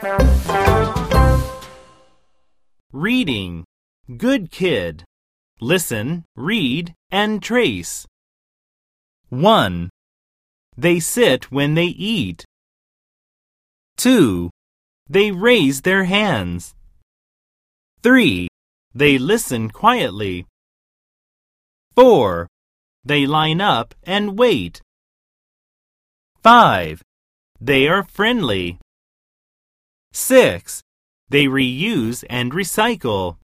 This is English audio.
Reading. Good kid. Listen, read, and trace. 1. They sit when they eat. 2. They raise their hands. 3. They listen quietly. 4. They line up and wait. 5. They are friendly. 6. They reuse and recycle.